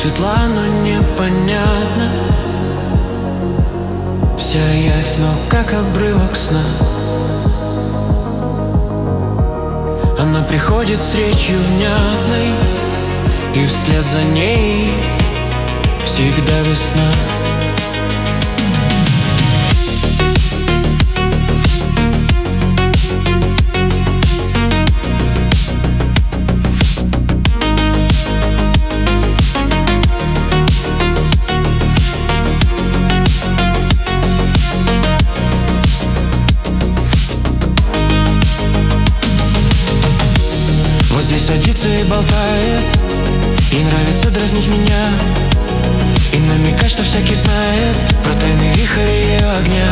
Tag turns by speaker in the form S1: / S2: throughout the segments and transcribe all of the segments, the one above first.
S1: светла, но непонятно. Вся явь, но как обрывок сна. Она приходит с речью внятной, и вслед за ней всегда весна. Вот здесь садится и болтает, и нравится дразнить меня, и намекать, что всякий знает про тайный вихрь ее огня.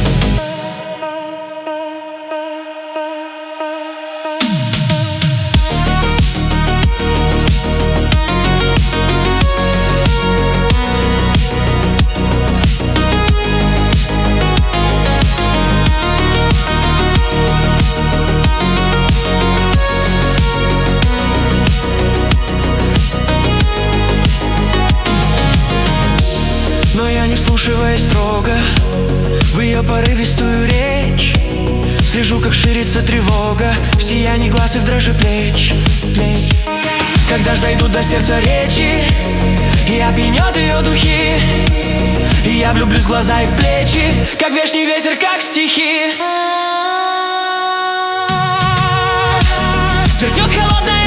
S1: Но я, не вслушиваясь строго в ее порывистую речь, слежу, как ширится тревога в сиянии глаз и в дрожи плеч. Когда ж дойдут до сердца речи, и опьянет ее духи, и я влюблюсь в глаза и в плечи, как вешний ветер, как стихи. Сверкнет холодная